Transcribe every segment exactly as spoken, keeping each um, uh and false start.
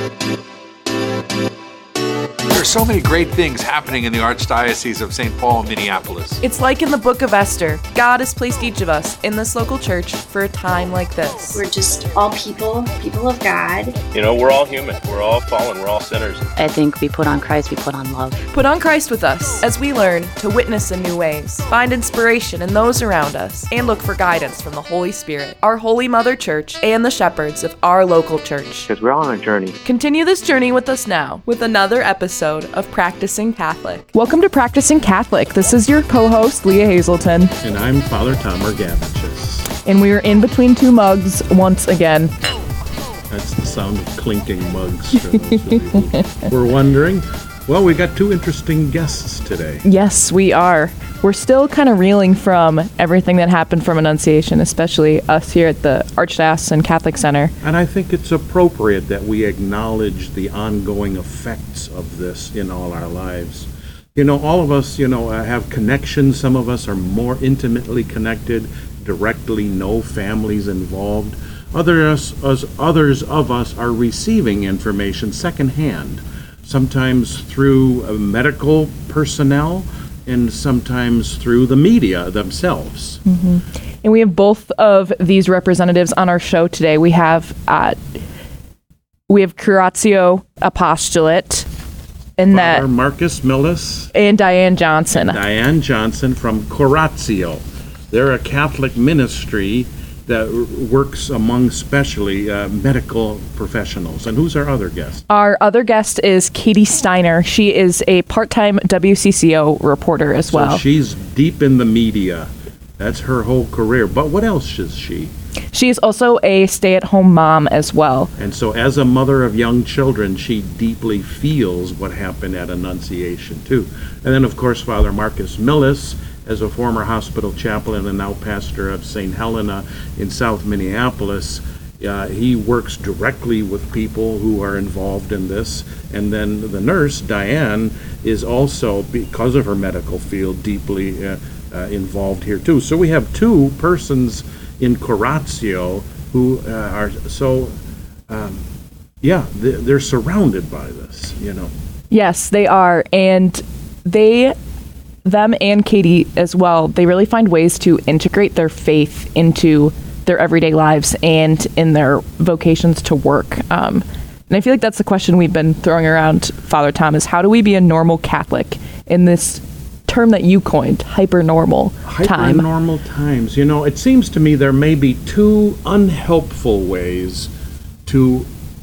There's so many great things happening in the Archdiocese of Saint Paul and Minneapolis. It's like in the book of Esther. God has placed each of us in this local church for a time like this. We're just all people, people of God. You know, we're all human. We're all fallen. We're all sinners. I think we put on Christ, we put on love. Put on Christ with us as we learn to witness in new ways, find inspiration in those around us, and look for guidance from the Holy Spirit, our Holy Mother Church, and the shepherds of our local church. Because we're all on a journey. Continue this journey with us now with another episode of Practicing Catholic. Welcome to Practicing Catholic. This is your co-host, Leah Hazelton. And I'm Father Tom Orgavichus. And we are in between two mugs once again. That's the sound of clinking mugs. We're wondering, well, we got two interesting guests today. Yes, we are. We're still kind of reeling from everything that happened from Annunciation, especially us here at the Archdiocesan Catholic Center. And I think it's appropriate that we acknowledge the ongoing effects of this in all our lives. You know, all of us, you know, have connections. Some of us are more intimately connected, directly know families involved. Others, as others of us are receiving information secondhand, sometimes through uh, medical personnel, and sometimes through the media themselves. Mm-hmm. And we have both of these representatives on our show today. We have uh, we have Curatio Apostolate, and Father that Marcus Millis and Diane Johnson. And Diane Johnson from Curatio. They're a Catholic ministry that works among specially uh, medical professionals. And who's our other guest? Our other guest is Katie Steiner. She is a part-time W C C O reporter as well. So she's deep in the media. That's her whole career. But what else is she? She is also a stay-at-home mom as well. And so as a mother of young children, she deeply feels what happened at Annunciation too. And then of course, Father Marcus Millis, as a former hospital chaplain and now pastor of Saint Helena in South Minneapolis, uh, he works directly with people who are involved in this. And then the nurse, Diane, is also, because of her medical field, deeply uh, uh, involved here too. So we have two persons in Curatio who uh, are so, um, yeah, they're surrounded by this, you know. Yes, they are. And they... them and Katie as well, they really find ways to integrate their faith into their everyday lives and in their vocations to work. Um, and I feel like that's the question we've been throwing around, Father Tom, is how do we be a normal Catholic in this term that you coined, hyper-normal time? Hyper-normal times. You know, it seems to me there may be two unhelpful ways to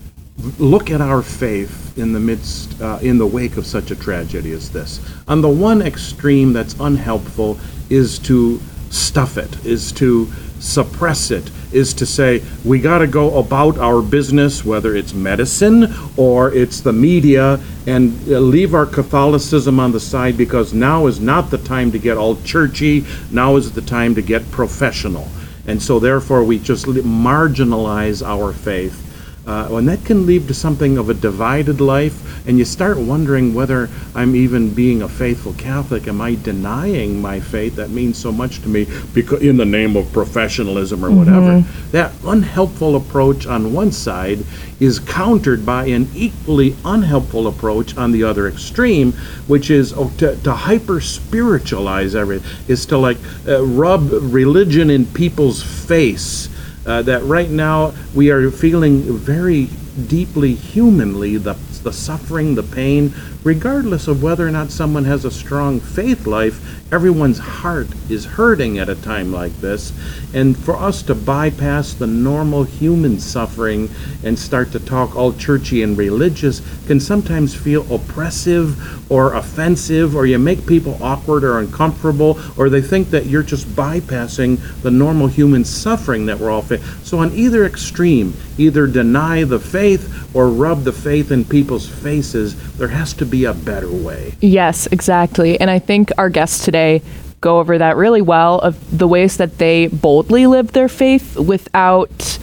look at our faith in the midst, uh, in the wake of such a tragedy as this. On the one extreme that's unhelpful is to stuff it, is to suppress it, is to say we got to go about our business, whether it's medicine or it's the media, and uh, leave our Catholicism on the side because now is not the time to get all churchy, now is the time to get professional. And so therefore we just marginalize our faith. Uh, and that can lead to something of a divided life, and you start wondering whether I'm even being a faithful Catholic. Am I denying my faith that means so much to me because in the name of professionalism or whatever? Mm-hmm. That unhelpful approach on one side is countered by an equally unhelpful approach on the other extreme, which is oh, to, to hyper-spiritualize everything, is to like uh, rub religion in people's face. Uh, that right now we are feeling very deeply humanly the the suffering, the pain, regardless of whether or not someone has a strong faith life. Everyone's heart is hurting at a time like this, and for us to bypass the normal human suffering and start to talk all churchy and religious can sometimes feel oppressive or offensive, or you make people awkward or uncomfortable, or they think that you're just bypassing the normal human suffering that we're all facing. So on either extreme, either deny the faith or rub the faith in people's faces, there has to be a better way. Yes, exactly. And I think our guests today go over that really well, of the ways that they boldly live their faith without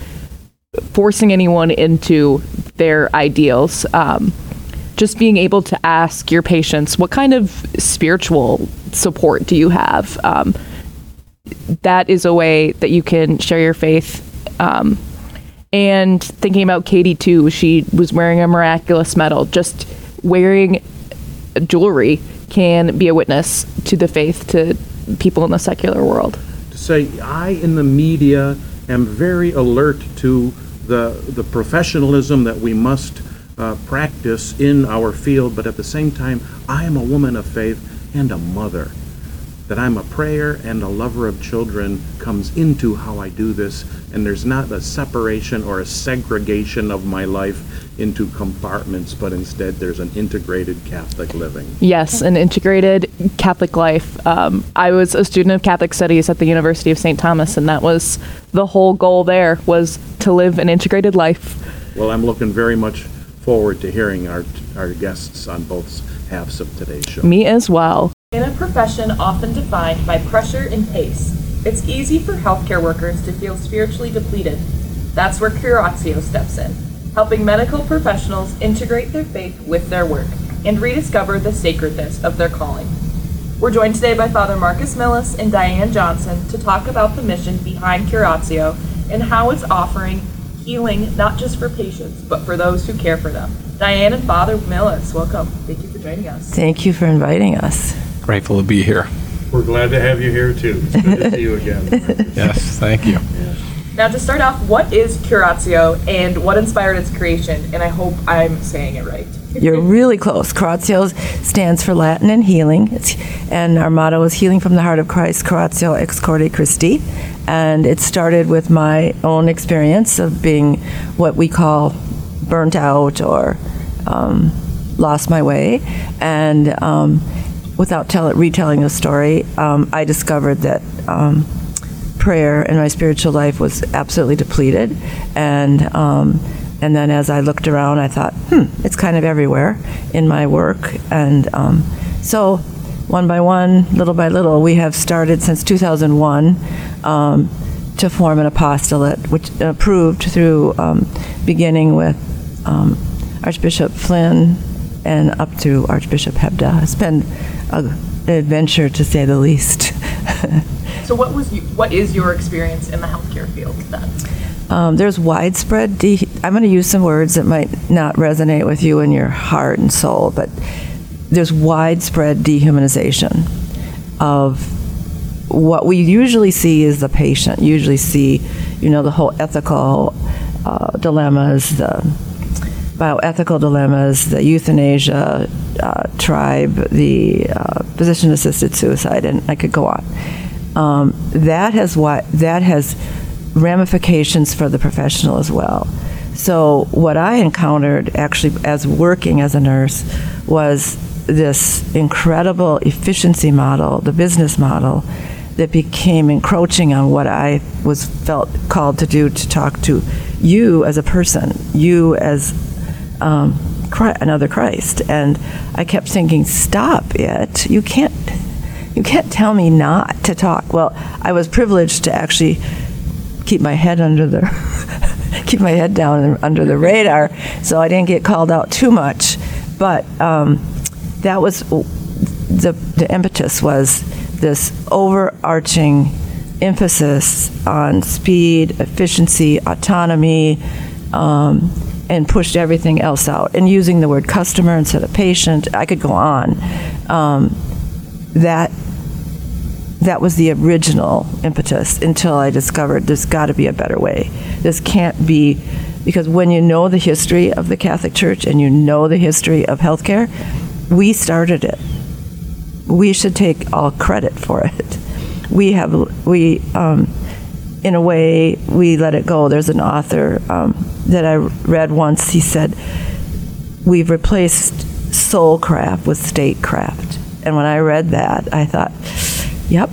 forcing anyone into their ideals. Um, just being able to ask your patients, what kind of spiritual support do you have? Um, that is a way that you can share your faith um, And thinking about Katie too, she was wearing a miraculous medal. Just wearing jewelry can be a witness to the faith to people in the secular world. To say, I in the media am very alert to the the professionalism that we must uh, practice in our field, but at the same time, I am a woman of faith and a mother. That I'm a prayer and a lover of children comes into how I do this, and there's not a separation or a segregation of my life into compartments, but instead there's an integrated Catholic living. Yes, an integrated Catholic life. Um, I was a student of Catholic studies at the University of Saint Thomas, and that was the whole goal there, was to live an integrated life. Well, I'm looking very much forward to hearing our our guests on both halves of today's show. Me as well. In a profession often defined by pressure and pace, it's easy for healthcare workers to feel spiritually depleted. That's where Curatio steps in, helping medical professionals integrate their faith with their work and rediscover the sacredness of their calling. We're joined today by Father Marcus Millis and Diane Johnson to talk about the mission behind Curatio and how it's offering healing not just for patients, but for those who care for them. Diane and Father Millis, welcome. Thank you for joining us. Thank you for inviting us. Grateful to be here. We're glad to have you here too. It's good to see you again. Yes, thank you. Now, to start off, what is Curatio and what inspired its creation? And I hope I'm saying it right. You're really close. Curatio stands for Latin and healing, it's, and our motto is healing from the heart of Christ, Curatio ex corde Christi. And it started with my own experience of being what we call burnt out or um, lost my way. And um, without tell, retelling the story, um, I discovered that um, prayer in my spiritual life was absolutely depleted. And um, and then as I looked around, I thought, hmm, it's kind of everywhere in my work. And um, so one by one, little by little, we have started since two thousand one um, to form an apostolate, which approved through um, beginning with um, Archbishop Flynn and up to Archbishop Hebda. It's been a, an adventure, to say the least. So what was you, what is your experience in the healthcare field then? Um, there's widespread, de- I'm going to use some words that might not resonate with you in your heart and soul, but there's widespread dehumanization of what we usually see is the patient, usually see, you know, the whole ethical uh, dilemmas, the bioethical dilemmas, the euthanasia uh, tribe, the uh, physician-assisted suicide, and I could go on. Um, that has what that has ramifications for the professional as well. So what I encountered actually as working as a nurse was this incredible efficiency model, the business model, that became encroaching on what I was felt called to do, to talk to you as a person, you as um, Christ, another Christ. And I kept thinking, stop it. You can't, you can't tell me not to talk. Well, I was privileged to actually keep my head under the, keep my head down under the radar, so I didn't get called out too much. But um, that was, the, the impetus was this overarching emphasis on speed, efficiency, autonomy, um, and pushed everything else out. And using the word customer instead of patient, I could go on. Um, that that was the original impetus until I discovered there's got to be a better way. This can't be, because when you know the history of the Catholic Church and you know the history of healthcare, we started it. We should take all credit for it. We have, we, um, in a way, we let it go. There's an author um, that I read once, he said, we've replaced soulcraft with statecraft. And when I read that, I thought, yep.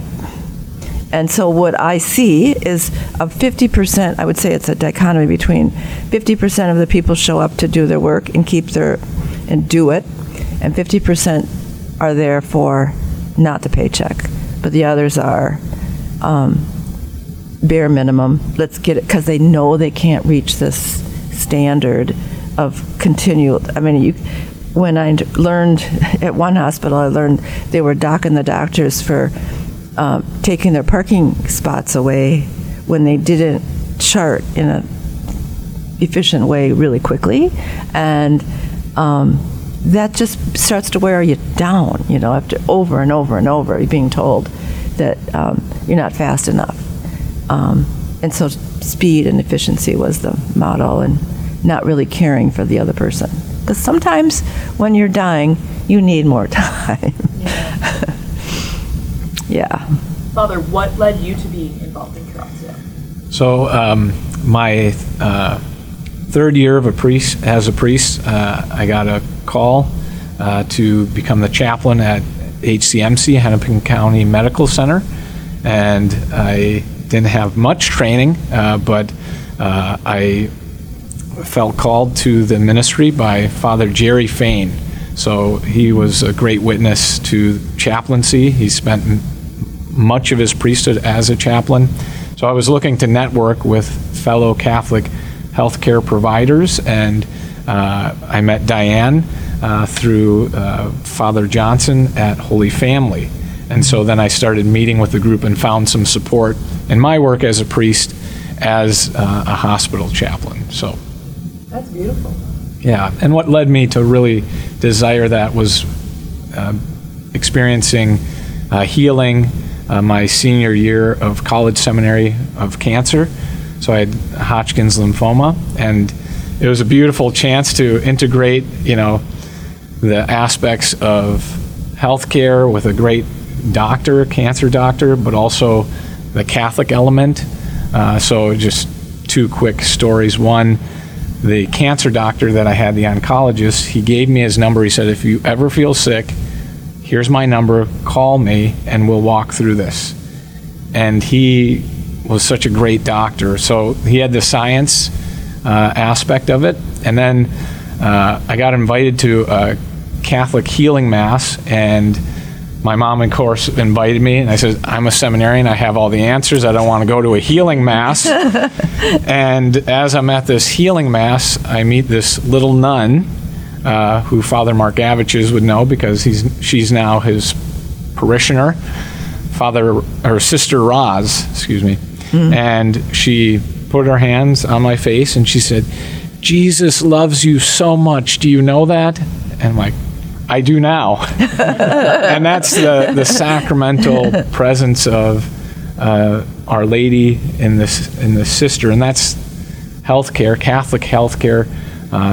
And so what I see is of fifty percent, I would say it's a dichotomy between fifty percent of the people show up to do their work and keep their, and do it, and fifty percent are there for not the paycheck, but the others are um, bare minimum. Let's get it, because they know they can't reach this standard of continual. I mean, you, when I learned at one hospital, I learned they were docking the doctors for um, taking their parking spots away when they didn't chart in a efficient way really quickly, and um, that just starts to wear you down, you know, after over and over and over you're being told that um, you're not fast enough. Um, and so speed and efficiency was the model, and not really caring for the other person. Because sometimes when you're dying, you need more time. Yeah. Yeah. Father, what led you to be involved in Curatio? So um, my uh, third year of a priest, as a priest, uh, I got a call uh, to become the chaplain at H C M C, Hennepin County Medical Center, and I didn't have much training, uh, but uh, I felt called to the ministry by Father Jerry Fain. So he was a great witness to chaplaincy. He spent m- much of his priesthood as a chaplain. So I was looking to network with fellow Catholic healthcare providers, and uh, I met Diane uh, through uh, Father Johnson at Holy Family. And so then I started meeting with the group and found some support in my work as a priest as uh, a hospital chaplain. So That's beautiful. yeah, and what led me to really desire that was uh, experiencing uh, healing uh, my senior year of college seminary of cancer. So I had Hodgkin's lymphoma, and it was a beautiful chance to integrate, you know, the aspects of healthcare with a great doctor, cancer doctor, but also the Catholic element. Uh, so just two quick stories. One, the cancer doctor that I had, the oncologist, he gave me his number. He said, if you ever feel sick, here's my number, call me and we'll walk through this. And he was such a great doctor. So he had the science uh, aspect of it. And then uh, I got invited to a Catholic healing mass, and my mom, of course, invited me, and I said, I'm a seminarian, I have all the answers, I don't want to go to a healing mass. And as I'm at this healing mass, I meet this little nun, uh, who Father Markaviches would know because he's she's now his parishioner, Father, or Sister Roz, excuse me. Mm. And she put her hands on my face and she said, Jesus loves you so much, do you know that? And I'm like, I do now. And that's the, the sacramental presence of uh, Our Lady in this in the sister, and that's healthcare, Catholic healthcare, uh,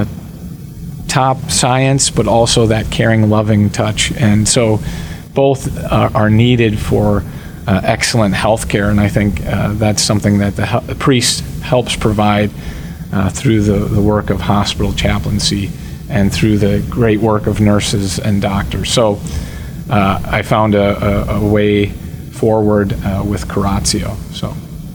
top science, but also that caring, loving touch. And so both are, are needed for uh, excellent healthcare, and I think uh, that's something that the, he- the priest helps provide uh, through the, the work of hospital chaplaincy and through the great work of nurses and doctors. So uh, I found a, a, a way forward uh, with Curatio. So.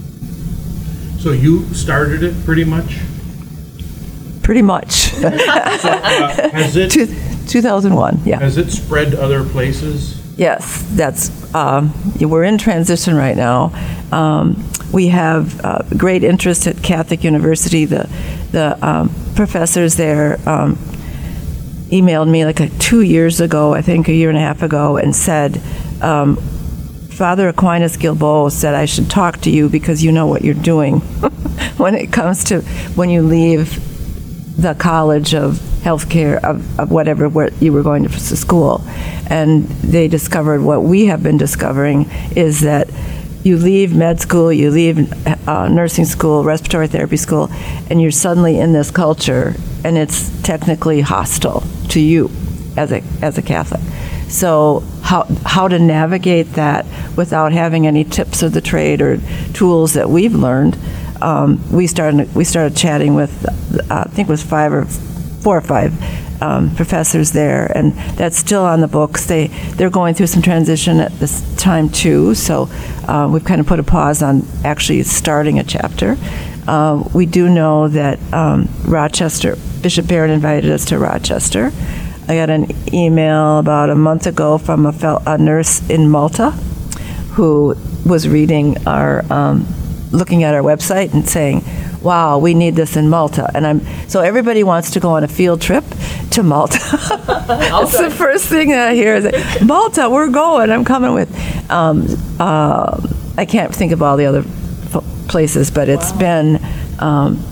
So you started it pretty much? Pretty much. So, uh, has it Two, two thousand one, yeah. has it spread other places? Yes, that's, um, we're in transition right now. Um, we have uh, great interest at Catholic University. The, the um, professors there um, emailed me like a, two years ago, I think a year and a half ago, and said, um, Father Aquinas Gilbo said I should talk to you because you know what you're doing when it comes to when you leave the College of Healthcare, of, of whatever where you were going to school. And they discovered what we have been discovering is that you leave med school, you leave uh, nursing school, respiratory therapy school, and you're suddenly in this culture, and it's technically hostile to you as a as a Catholic. So how how to navigate that without having any tips of the trade or tools that we've learned? Um, we started we started chatting with uh, I think it was five or four or five um, professors there, and that's still on the books. They they're going through some transition at this time too, so uh, we've kind of put a pause on actually starting a chapter. Uh, we do know that um, Rochester, Bishop Barron invited us to Rochester. I got an email about a month ago from a, fel- a nurse in Malta who was reading our, um, looking at our website and saying, wow, we need this in Malta. And I'm so everybody wants to go on a field trip to Malta. That's the first thing that I hear is, that, Malta, we're going, I'm coming with. Um, uh, I can't think of all the other f- places, but it's wow. been um,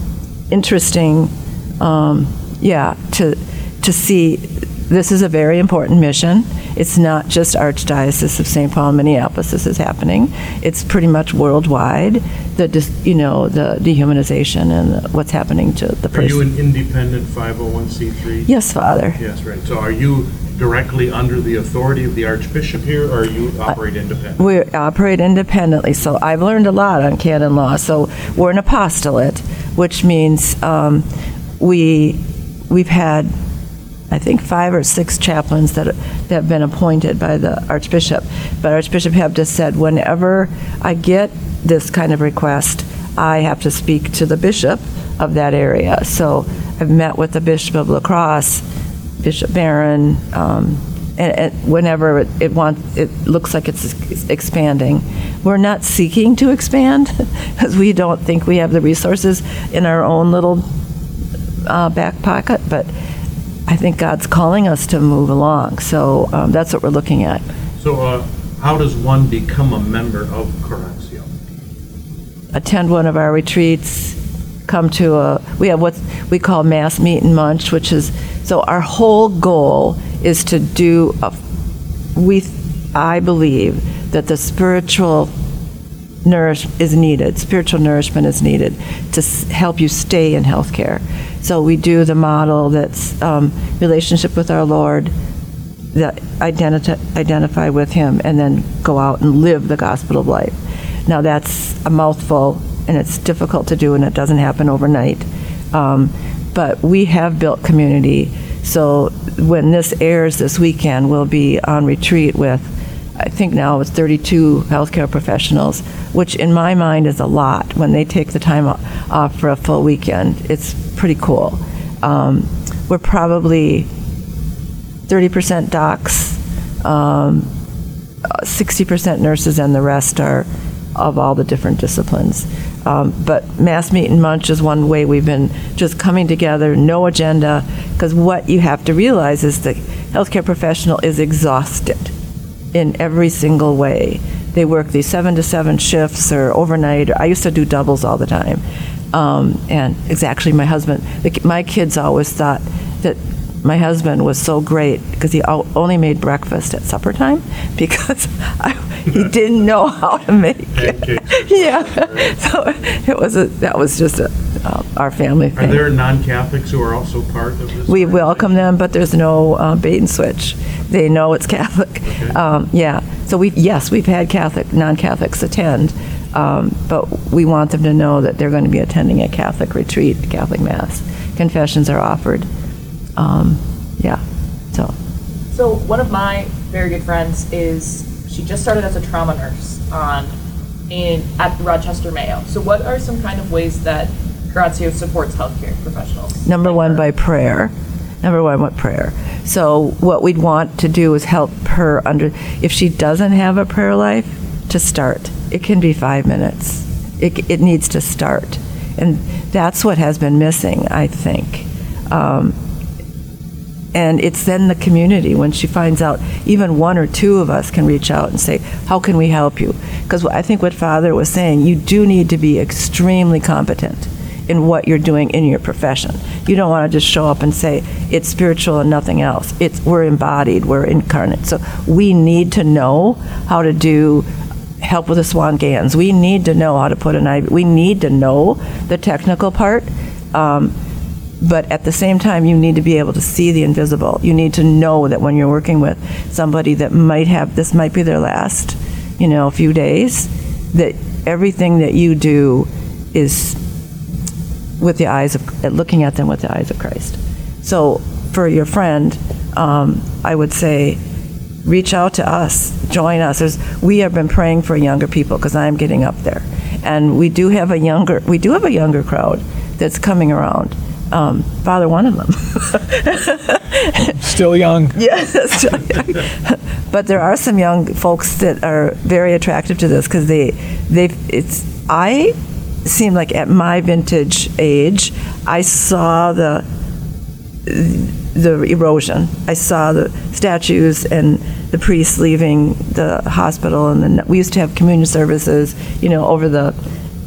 interesting, um, yeah, to to see. This is a very important mission. It's not just Archdiocese of Saint Paul and Minneapolis this is happening. It's pretty much worldwide, the, dis- you know, the dehumanization and the, what's happening to the person. Are you an independent five oh one c three? Yes, Father. Yes, right. So are you directly under the authority of the Archbishop here, or you operate independently? We operate independently, so I've learned a lot on canon law. So we're an apostolate, which means um, we, we've had I think five or six chaplains that, that have been appointed by the Archbishop. But Archbishop have just said, whenever I get this kind of request, I have to speak to the bishop of that area. So I've met with the Bishop of La Crosse, Bishop Barron, um, and, and whenever it, it wants, it looks like it's expanding. We're not seeking to expand because we don't think we have the resources in our own little uh, back pocket, but I think God's calling us to move along, so um, that's what we're looking at. So uh, how does one become a member of Curatio? Attend one of our retreats, come to a, we have what we call Mass Meet and Munch, which is, so our whole goal is to do, a, we, I believe that the spiritual nourish is needed, spiritual nourishment is needed to s- help you stay in healthcare. So we do the model that's um, relationship with our Lord, that identi- identify with Him, and then go out and live the gospel of life. Now that's a mouthful, and it's difficult to do, and it doesn't happen overnight. Um, but we have built community. So when this airs this weekend, we'll be on retreat with, I think now it's thirty-two healthcare professionals, which in my mind is a lot when they take the time off for a full weekend. It's pretty cool. Um, we're probably thirty percent docs, um, sixty percent nurses, and the rest are of all the different disciplines. Um, but Mass Meet and Munch is one way we've been just coming together, no agenda, because what you have to realize is the healthcare professional is exhausted in every single way. They work these seven to seven shifts or overnight. I used to do doubles all the time. Um, and it's actually my husband, the, my kids always thought that my husband was so great because he o- only made breakfast at supper time because I, he didn't know how to make it. Yeah, so it was a, that was just a, uh, our family thing. Are there non-Catholics who are also part of this? We welcome them, but there's no uh, bait and switch. They know it's Catholic. Okay. Um, yeah, so we yes, we've had Catholic, non-Catholics attend, um, but we want them to know that they're going to be attending a Catholic retreat, a Catholic Mass. Confessions are offered. Um, yeah, so. So one of my very good friends is, she just started as a trauma nurse on in at Rochester Mayo. So what are some kind of ways that Curatio supports healthcare professionals? Number one, by prayer. Number one, with prayer. So what we'd want to do is help her under, if she doesn't have a prayer life, to start. It can be five minutes. It, it needs to start. And that's what has been missing, I think. Um, And it's then the community, when she finds out, even one or two of us can reach out and say, how can we help you? Because I think what Father was saying, you do need to be extremely competent in what you're doing in your profession. You don't want to just show up and say, it's spiritual and nothing else. It's, we're embodied, we're incarnate. So we need to know how to do help with the Swan-Ganz. We need to know how to put an I V. We need to know the technical part. Um, But at the same time, you need to be able to see the invisible. You need to know that when you're working with somebody that might have, this might be their last, you know, few days, that everything that you do is with the eyes of, looking at them with the eyes of Christ. So for your friend, um, I would say, reach out to us, join us. There's, we have been praying for younger people because I'm getting up there. And we do have a younger, we do have a younger crowd that's coming around. Um, Father, one of them. Still young. Yes, still young. But there are some young folks that are very attractive to this because they, they, it's. I seem like at my vintage age, I saw the, the erosion. I saw the statues and the priests leaving the hospital, and then we used to have communion services, you know, over the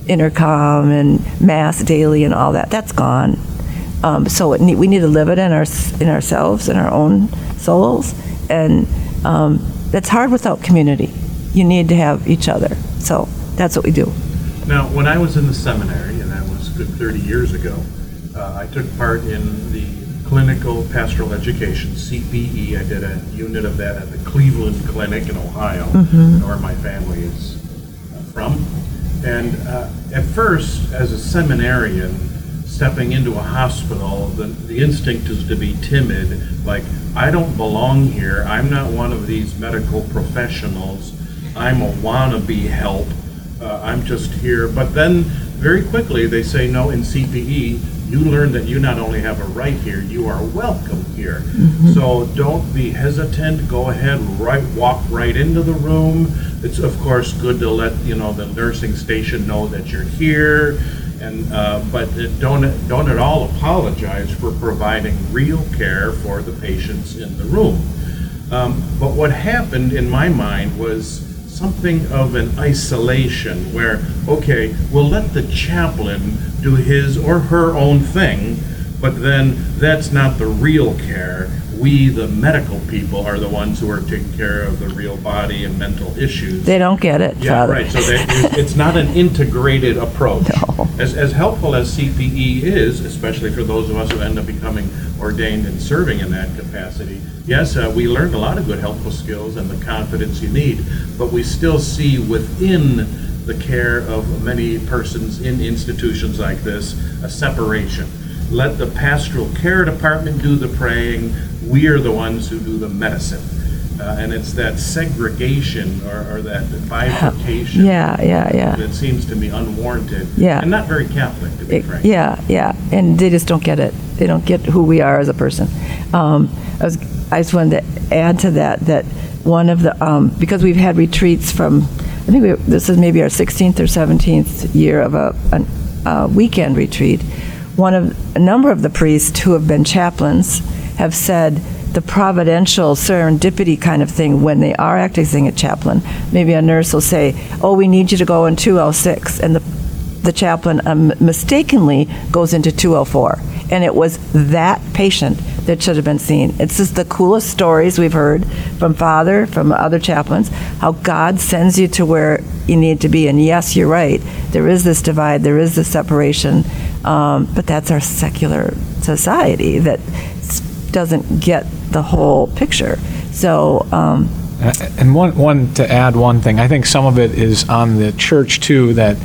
intercom and mass daily and all that. That's gone. Um, so it need, we need to live it in our in ourselves, in our own souls, and um, that's hard without community. You need to have each other. So that's what we do. Now, when I was in the seminary, and that was good thirty years ago, uh, I took part in the clinical pastoral education, C P E. I did a unit of that at the Cleveland Clinic in Ohio, Mm-hmm. where my family is uh, from. And uh, at first, as a seminarian, stepping into a hospital, the, the instinct is to be timid, like, I don't belong here, I'm not one of these medical professionals, I'm a wannabe help, uh, I'm just here. But then, very quickly, they say, no, in C P E, you learn that you not only have a right here, you are welcome here. Mm-hmm. So don't be hesitant, go ahead, right, walk right into the room. It's, of course, good to let, you know, the nursing station know that you're here. And, uh, but don't don't at all apologize for providing real care for the patients in the room. Um, but what happened in my mind was something of an isolation where, okay, we'll let the chaplain do his or her own thing, but then that's not the real care. We, the medical people, are the ones who are taking care of the real body and mental issues. They don't get it, Yeah, Father. right. So that, it's not an integrated approach. No. As, as helpful as C P E is, especially for those of us who end up becoming ordained and serving in that capacity, yes, uh, we learned a lot of good helpful skills and the confidence you need, but we still see within the care of many persons in institutions like this a separation. Let the pastoral care department do the praying. We are the ones who do the medicine. Uh, and it's that segregation or, or that bifurcation Yeah, yeah, yeah. that seems to me unwarranted Yeah. and not very Catholic, to be It- frank. Yeah, yeah, and they just don't get it. They don't get who we are as a person. Um, I was, I just wanted to add to that that one of the um, because we've had retreats from, I think we, this is maybe our sixteenth or seventeenth year of a, a, a weekend retreat. One of a number of the priests who have been chaplains have said the providential serendipity kind of thing when they are acting as a chaplain. Maybe a nurse will say, "Oh, we need you to go in two oh six," and the the chaplain um, mistakenly goes into two oh four, and it was that patient that should have been seen. It's just the coolest stories we've heard from Father, from other chaplains, how God sends you to where you need to be. And yes, you're right, there is this divide, there is this separation, um, but that's our secular society that s- doesn't get the whole picture. So, um, And one, one to add one thing, I think some of it is on the church too, that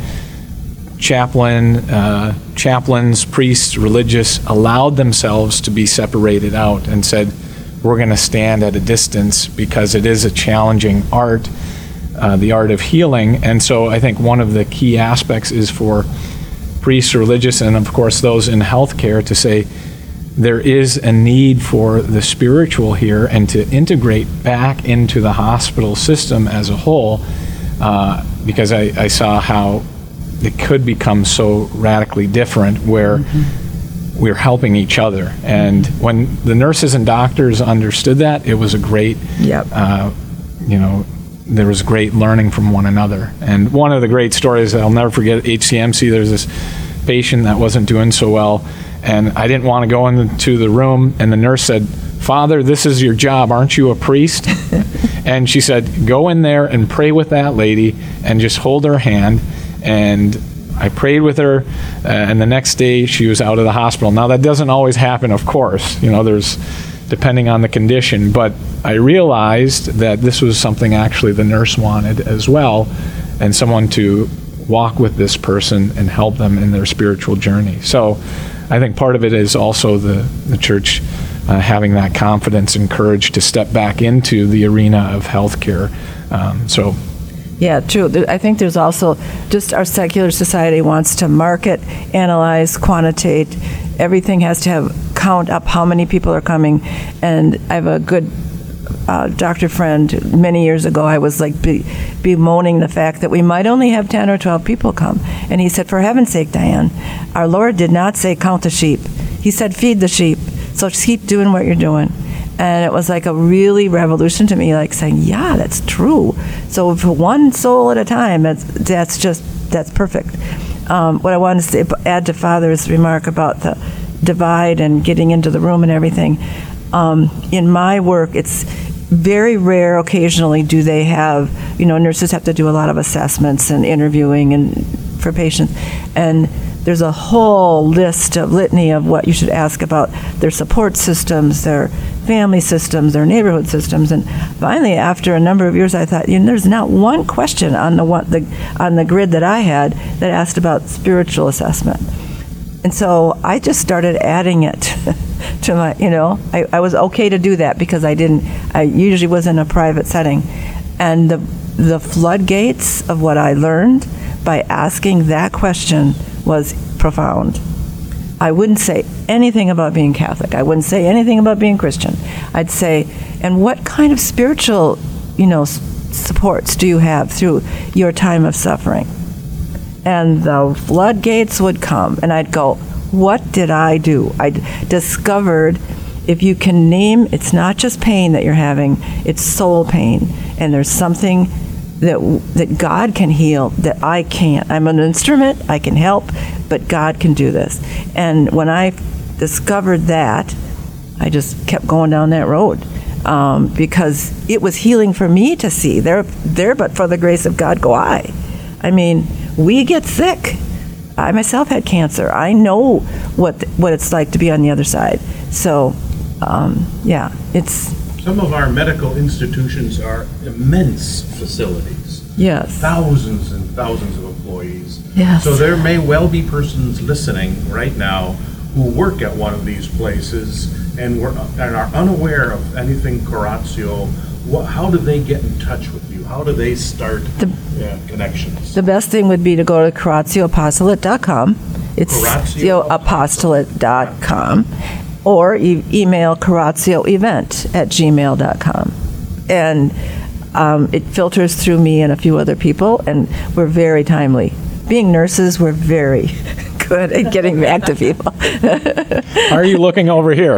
chaplain, uh, chaplains, priests, religious allowed themselves to be separated out and said, we're going to stand at a distance because it is a challenging art, uh, the art of healing. And so I think one of the key aspects is for priests, religious, and of course those in healthcare to say, there is a need for the spiritual here and to integrate back into the hospital system as a whole, uh, because I, I saw how it could become so radically different where mm-hmm. we're helping each other. And when the nurses and doctors understood that, it was a great, Yep. uh, you know, there was great learning from one another. And one of the great stories that I'll never forget at H C M C, there's this patient that wasn't doing so well, and I didn't want to go into the room, and the nurse said, "Father, this is your job, aren't you a priest?" And she said, "Go in there and pray with that lady and just hold her hand." And I prayed with her, uh, and the next day she was out of the hospital. Now that doesn't always happen, of course, you know, there's depending on the condition, but I realized that this was something actually the nurse wanted as well, and someone to walk with this person and help them in their spiritual journey. So I think part of it is also the, the church uh, having that confidence and courage to step back into the arena of healthcare. Um, so Yeah, true. There- I think there's also, just our secular society wants to market, analyze, quantitate. Everything has to have, count up how many people are coming. And I have a good uh, doctor friend, many years ago, I was like be, bemoaning the fact that we might only have ten or twelve people come. And he said, for heaven's sake, Diane, our Lord did not say count the sheep. He said feed the sheep. So just keep doing what you're doing. And it was like a really revolution to me, like saying, yeah, that's true. So for one soul at a time, that's, that's just, that's perfect. um, what I wanted to say, add to Father's remark about the divide and getting into the room and everything. Um, in my work, it's very rare. Occasionally, do they have, you know, nurses have to do a lot of assessments and interviewing and for patients, and there's a whole list of litany of what you should ask about their support systems, their family systems, their neighborhood systems. And finally, after a number of years, I thought, you know, there's not one question on the one the on the grid that I had that asked about spiritual assessment. And so I just started adding it to my, you know, I, I was okay to do that because I didn't, I usually was in a private setting. And the the floodgates of what I learned by asking that question was profound. I wouldn't say anything about being Catholic. I wouldn't say anything about being Christian. I'd say, and what kind of spiritual, you know, s- supports do you have through your time of suffering? And the floodgates would come, and I'd go, what did I do? I discovered if you can name, it's not just pain that you're having, it's soul pain, and there's something that that God can heal that I can't. I'm an instrument, I can help, but God can do this. And when I discovered that, I just kept going down that road um, because it was healing for me to see. There, there, but for the grace of God go I. I mean, we get sick. I myself had cancer. I know what what it's like to be on the other side. So, um, yeah, it's... Some of our medical institutions are immense facilities. Yes. Thousands and thousands of employees. Yes. So there may well be persons listening right now who work at one of these places and were and are unaware of anything Curatio. What, how do they get in touch with you? How do they start The, uh, connections? the best thing would be to go to curatio apostolate dot com. It's Curatio curatio apostolate dot com. Or e- email curatioevent at gmail dot com. And um, it filters through me and a few other people, and we're very timely. Being nurses, we're very good at getting back to people. Are you looking over here?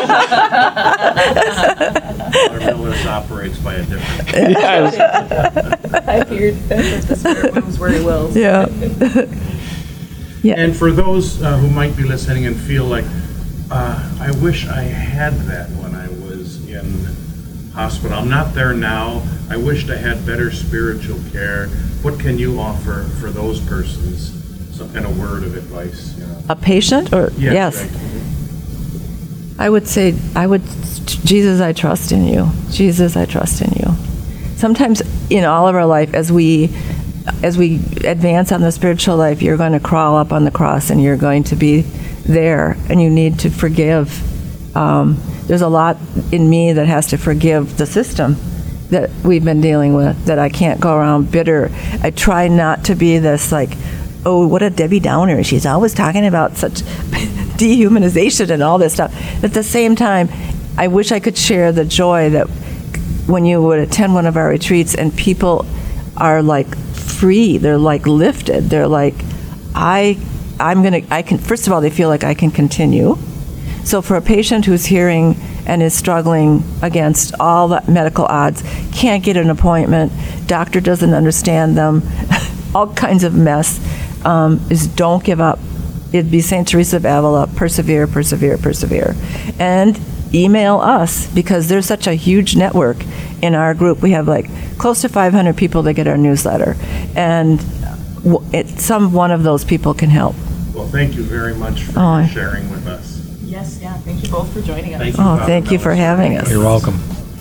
Our Miller's operates by a different... Yes. I figured that the spirit moves where he wills. Yeah. Yeah. And for those uh, who might be listening and feel like, uh, I wish I had that when I was in hospital. I'm not there now. I wished I had better spiritual care. What can you offer for those persons? Some kind of word of advice? You know? A patient or Yeah, yes. right. I would say, I would, Jesus, I trust in you. Jesus, I trust in you. Sometimes in all of our life, as we as we advance on the spiritual life, you're going to crawl up on the cross and you're going to be there, and you need to forgive. Um, there's a lot in me that has to forgive the system that we've been dealing with, that I can't go around bitter. I try not to be this like, oh, what a Debbie Downer. She's always talking about such dehumanization and all this stuff. At the same time, I wish I could share the joy that when you would attend one of our retreats and people are like free, they're like lifted, they're like, I, I'm gonna, I can, first of all, they feel like I can continue. So for a patient who's hearing and is struggling against all the medical odds, can't get an appointment, doctor doesn't understand them, all kinds of mess, um, is don't give up. It'd be Saint Teresa of Avila, persevere, persevere, persevere. And email us, because there's such a huge network in our group. We have like close to five hundred people that get our newsletter. And w- it, some one of those people can help. Well, thank you very much for Oh. sharing with us. Yes, yeah. Thank you both for joining us. Thank you, Oh, Father thank you for Millis. having us. You're welcome.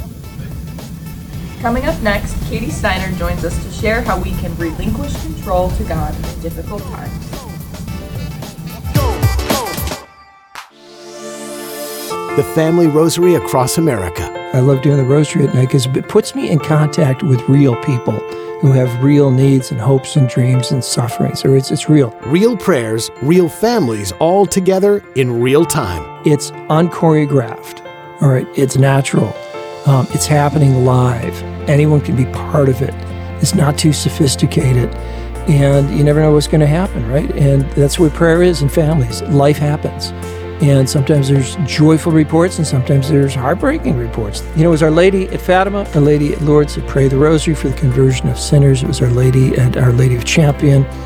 Coming up next, Katie Steiner joins us to share how we can relinquish control to God in difficult times. The Family Rosary Across America. I love doing the rosary at night because it puts me in contact with real people who have real needs and hopes and dreams and sufferings. Or it's, it's real. Real prayers, real families, all together in real time. It's unchoreographed. All right, it's natural. Um, it's happening live. Anyone can be part of it. It's not too sophisticated. And you never know what's going to happen, right? And that's what prayer is in families. Life happens. And sometimes there's joyful reports and sometimes there's heartbreaking reports. You know, it was Our Lady at Fatima, Our Lady at Lourdes that prayed the rosary for the conversion of sinners. It was Our Lady at Our Lady of Champion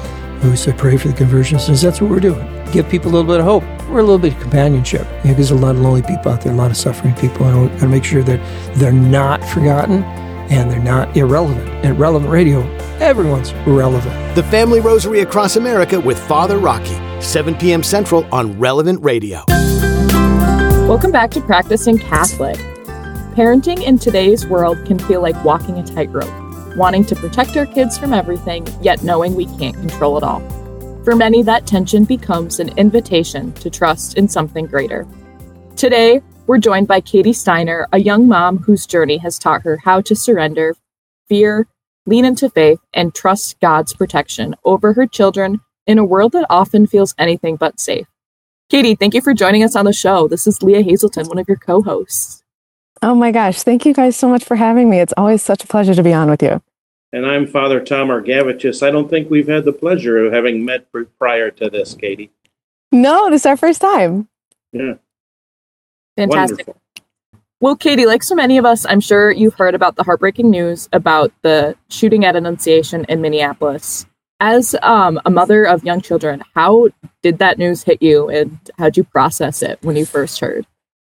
We said pray for the conversion since that's what we're doing. Give people a little bit of hope. We're a little bit of companionship. Yeah, because there's a lot of lonely people out there, a lot of suffering people. And we got to make sure that they're not forgotten and they're not irrelevant. At Relevant Radio, everyone's relevant. The Family Rosary Across America with Father Rocky, seven p.m. Central on Relevant Radio. Welcome back to Practicing Catholic. Parenting in today's world can feel like walking a tightrope, wanting to protect our kids from everything, yet knowing we can't control it all. For many, that tension becomes an invitation to trust in something greater. Today, we're joined by Katie Steiner, a young mom whose journey has taught her how to surrender, fear, lean into faith, and trust God's protection over her children in a world that often feels anything but safe. Katie, thank you for joining us on the show. This is Leah Hazelton, one of your co-hosts. Oh my gosh, thank you guys so much for having me. It's always such a pleasure to be on with you. And I'm Father Tom Argavicius. I don't think we've had the pleasure of having met prior to this, Katie. No, this is our first time. Yeah. Fantastic. Wonderful. Well, Katie, like so many of us, I'm sure you've heard about the heartbreaking news about the shooting at Annunciation in Minneapolis. As um, a mother of young children, how did that news hit you and how'd you process it when you first heard?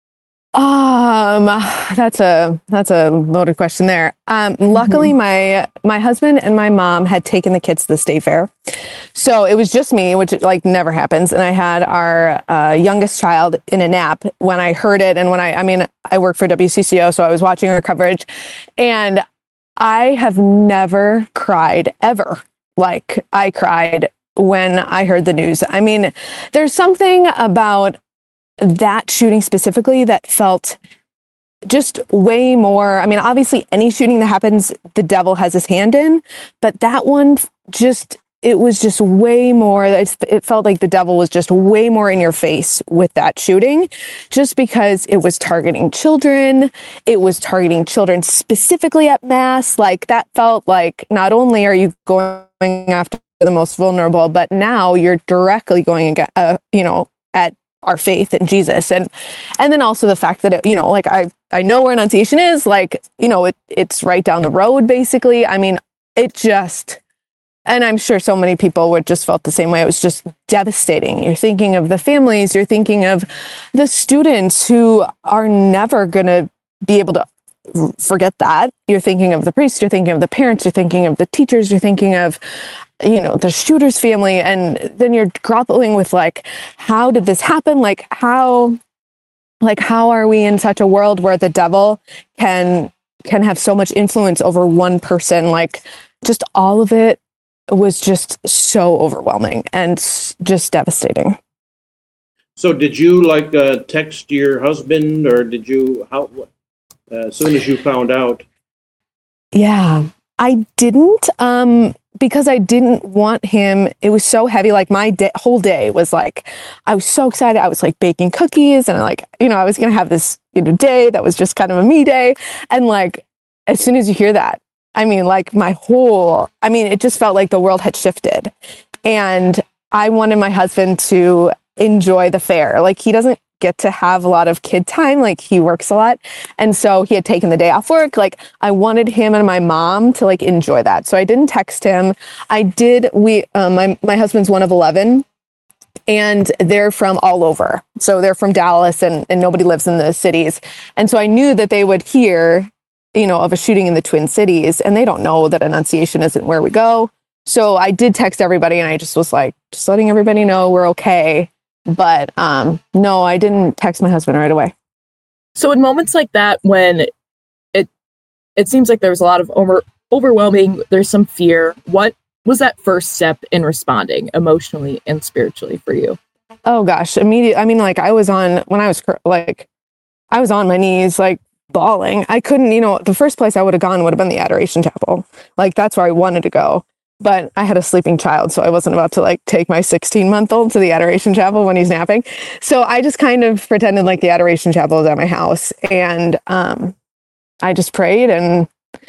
Um, that's a that's a loaded question there. Um, luckily, mm-hmm. my my husband and my mom had taken the kids to the state fair, so it was just me, which like never happens. And I had our uh, youngest child in a nap when I heard it, and when I I mean I work for W C C O, so I was watching our coverage, and I have never cried ever like I cried when I heard the news. I mean, there's something about that shooting specifically that felt just way more. I mean, obviously any shooting that happens, the devil has his hand in, but that one just, it was just way more, it felt like the devil was just way more in your face with that shooting, just because it was targeting children. It was targeting children specifically at mass. Like that felt like not only are you going after the most vulnerable, but now you're directly going, uh, you know, at our faith in Jesus. And, and then also the fact that, it, you know, like I, I know where Annunciation is, like, you know, it, it's right down the road, basically. I mean, it just, and I'm sure so many people would just felt the same way. It was just devastating. You're thinking of the families, you're thinking of the students who are never going to be able to forget that. You're thinking of the priests, you're thinking of the parents, you're thinking of the teachers, you're thinking of, you know, the shooter's family. And then you're grappling with like, how did this happen? Like how, like, how are we in such a world where the devil can, can have so much influence over one person? Like just all of it was just so overwhelming and just devastating. So did you like uh, text your husband, or did you, how, uh, as soon as you found out? Yeah, I didn't, um, because I didn't want him. It was so heavy. Like my day, whole day was like, I was so excited. I was like baking cookies and like, you know, I was going to have this, you know, day that was just kind of a me day. And like, as soon as you hear that, I mean, like my whole, I mean, it just felt like the world had shifted. And I wanted my husband to enjoy the fair. Like he doesn't get to have a lot of kid time. Like he works a lot. And so he had taken the day off work. Like I wanted him and my mom to like enjoy that. So I didn't text him. I did. We, um, my, my husband's one of eleven and they're from all over. So they're from Dallas and, and nobody lives in the cities. And so I knew that they would hear, you know, of a shooting in the Twin Cities, and they don't know that Annunciation isn't where we go. So I did text everybody and I just was like, just letting everybody know we're okay. But um, no, I didn't text my husband right away. So in moments like that, when it it seems like there's a lot of over, overwhelming, there's some fear, what was that first step in responding emotionally and spiritually for you? Oh gosh, immediate. I mean, like I was on, when I was like, I was on my knees, like bawling. I couldn't, you know, the first place I would have gone would have been the Adoration Chapel. Like that's where I wanted to go. But I had a sleeping child, so I wasn't about to like take my sixteen month old to the Adoration Chapel when he's napping. So I just kind of pretended like the Adoration Chapel was at my house. And um, I just prayed and,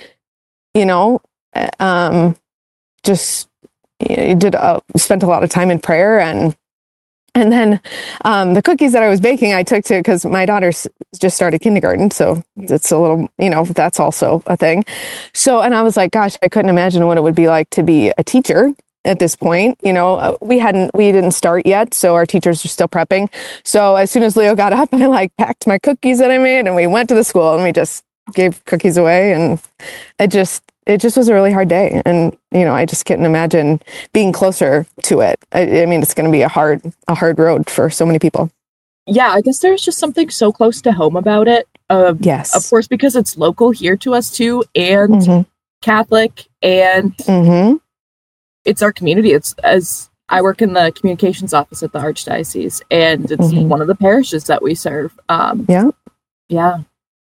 you know, um, just you know, did uh, spent a lot of time in prayer. And and then um, the cookies that I was baking, I took to, because my daughter's just started kindergarten. So it's a little, you know, that's also a thing. So, and I was like, gosh, I couldn't imagine what it would be like to be a teacher at this point. You know, uh, we hadn't, we didn't start yet, so our teachers are still prepping. So as soon as Leo got up, I like packed my cookies that I made, and we went to the school, and we just gave cookies away, and it just, it just was a really hard day. And, you know, I just couldn't imagine being closer to it. I, I mean, it's going to be a hard, a hard road for so many people. Yeah, I guess there's just something so close to home about it. Uh, yes. Of course, because it's local here to us too, and mm-hmm. Catholic, and mm-hmm. it's our community. It's, as I work in the communications office at the Archdiocese, and it's mm-hmm. one of the parishes that we serve. Um, yeah. Yeah.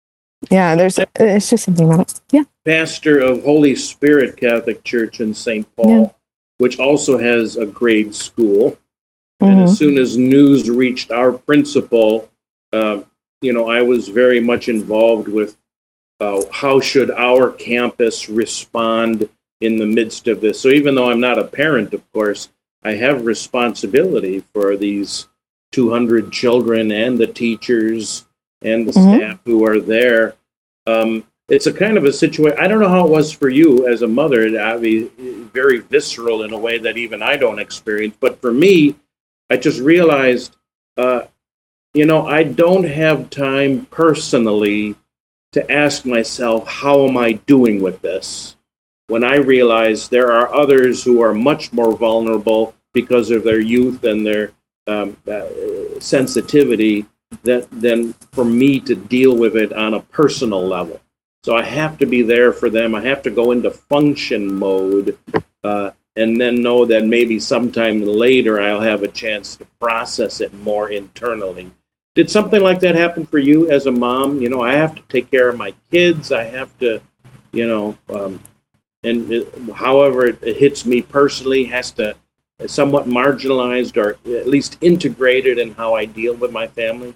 Yeah, there's, it's just something about it. Yeah. Pastor of Holy Spirit Catholic Church in Saint Paul, yeah. which also has a grade school. Mm-hmm. And as soon as news reached our principal, uh, you know, I was very much involved with uh, how should our campus respond in the midst of this. So even though I'm not a parent, of course, I have responsibility for these two hundred children and the teachers and the mm-hmm. staff who are there. Um, it's a kind of a situation. I don't know how it was for you as a mother. It'd be very visceral in a way that even I don't experience. But for me, I just realized, uh, you know, I don't have time personally to ask myself, how am I doing with this? When I realize there are others who are much more vulnerable because of their youth and their um, uh, sensitivity than, than for me to deal with it on a personal level. So I have to be there for them. I have to go into function mode uh, and then know that maybe sometime later I'll have a chance to process it more internally. Did something like that happen for you as a mom? You know, I have to take care of my kids. I have to, you know, um, and it, however it, it hits me personally has to somewhat marginalized or at least integrated in how I deal with my family.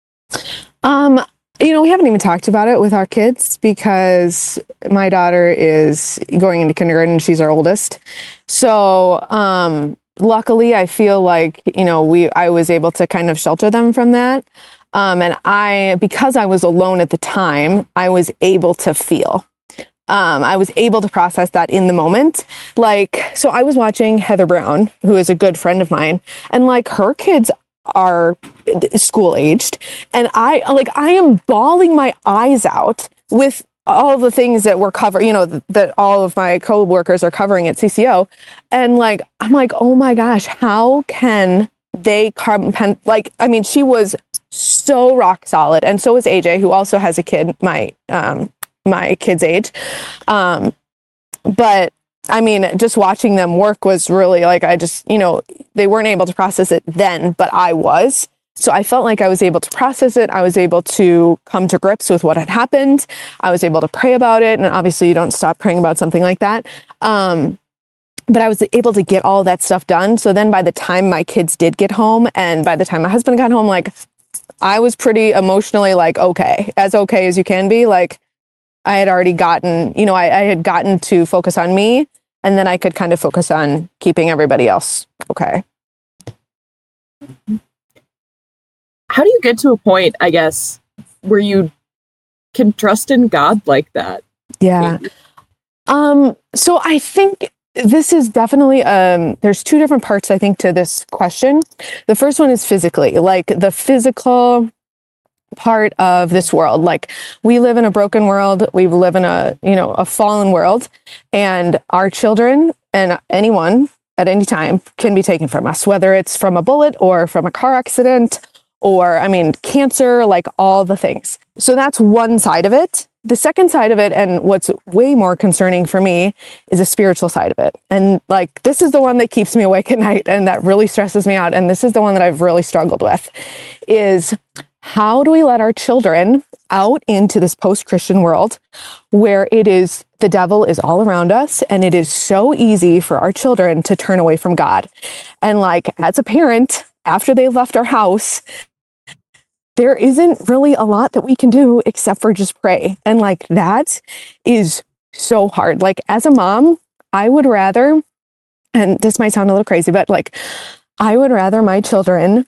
Um, you know, we haven't even talked about it with our kids because my daughter is going into kindergarten and she's our oldest. So, um, luckily I feel like, you know, we, I was able to kind of shelter them from that. Um, and I, because I was alone at the time, I was able to feel. Um, I was able to process that in the moment. Like, so I was watching Heather Brown, who is a good friend of mine, and like her kids are school aged. And I like, I am bawling my eyes out with all the things that we're covering, you know, th- that all of my co-workers are covering at C C O. And like, I'm like, oh my gosh, how can they come, like, I mean, she was so rock solid. And so is A J, who also has a kid, my, um, my kid's age. Um, but I mean, just watching them work was really like, I just, you know, they weren't able to process it then, but I was. So I felt like I was able to process it. I was able to come to grips with what had happened. I was able to pray about it. And obviously you don't stop praying about something like that. Um, but I was able to get all that stuff done. So then by the time my kids did get home and by the time my husband got home, like I was pretty emotionally like, okay, as okay as you can be. Like I had already gotten, you know, I, I had gotten to focus on me, and then I could kind of focus on keeping everybody else okay. How do you get to a point, I guess, where you can trust in God like that? Yeah. Um, so I think this is definitely, um, there's two different parts, I think, to this question. The first one is physically, like the physical part of this world. Like we live in a broken world. We live in a, you know, a fallen world, and our children and anyone at any time can be taken from us, whether it's from a bullet or from a car accident or, I mean, cancer, like all the things. So that's one side of it. The second side of it, and what's way more concerning for me, is the spiritual side of it. And like, this is the one that keeps me awake at night and that really stresses me out. And this is the one that I've really struggled with, is how do we let our children out into this post-Christian world where it is, the devil is all around us, and it is so easy for our children to turn away from God. And like, as a parent, after they've left our house, there isn't really a lot that we can do except for just pray. And like, that is so hard. Like as a mom, I would rather, and this might sound a little crazy, but like, I would rather my children,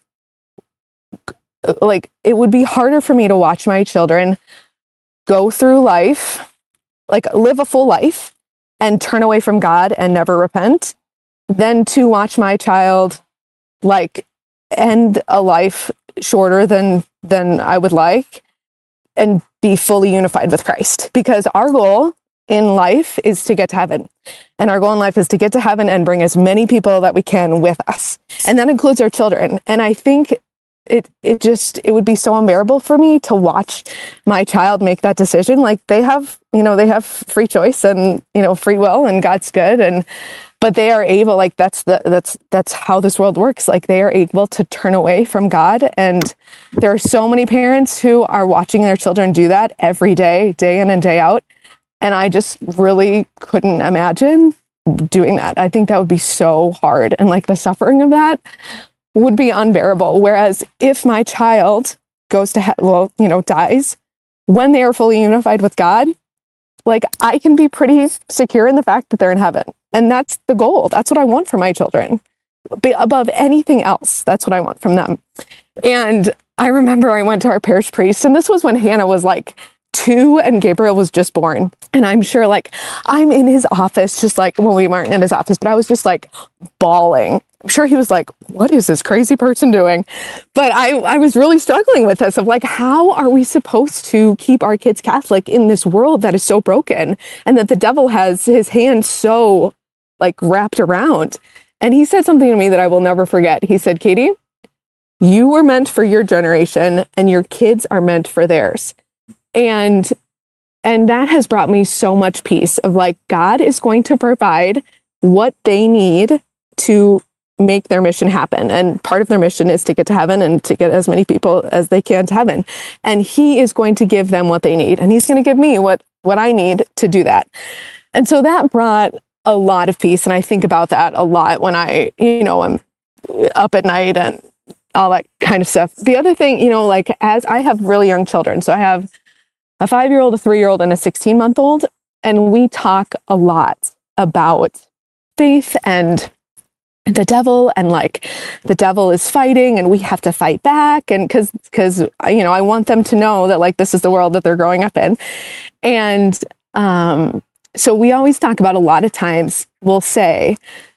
like, it would be harder for me to watch my children go through life, like live a full life and turn away from God and never repent, then to watch my child like end a life shorter than than I would like and be fully unified with Christ. Because our goal in life is to get to heaven. And our goal in life is to get to heaven and bring as many people that we can with us. And that includes our children. And I think it it just, it would be so unbearable for me to watch my child make that decision. Like they have, you know, they have free choice and, you know, free will, and God's good. And, but they are able, like that's the, that's, that's how this world works. Like they are able to turn away from God. And there are so many parents who are watching their children do that every day, day in and day out. And I just really couldn't imagine doing that. I think that would be so hard. And like the suffering of that would be unbearable. Whereas if my child goes to hell, well, you know, dies, when they are fully unified with God, like I can be pretty secure in the fact that they're in heaven. And that's the goal. That's what I want for my children. Be above anything else. That's what I want from them. And I remember I went to our parish priest, and this was when Hannah was like two and Gabriel was just born. And I'm sure like I'm in his office, just like, well, we weren't in his office, but I was just like bawling. I'm sure he was like, what is this crazy person doing? But I, I was really struggling with this of like, how are we supposed to keep our kids Catholic in this world that is so broken and that the devil has his hand so like wrapped around? And he said something to me that I will never forget. He said, Katie, you were meant for your generation and your kids are meant for theirs. And and that has brought me so much peace of like, God is going to provide what they need to make their mission happen. And part of their mission is to get to heaven and to get as many people as they can to heaven. And he is going to give them what they need. And he's going to give me what, what I need to do that. And so that brought a lot of peace. And I think about that a lot when I, you know, I'm up at night and all that kind of stuff. The other thing, you know, like as I have really young children, so I have a five-year-old, a three-year-old, and a sixteen-month-old. And we talk a lot about faith and the devil, and like the devil is fighting and we have to fight back. And because, because, you know, I want them to know that like this is the world that they're growing up in. And um, so we always talk about, a lot of times we'll say,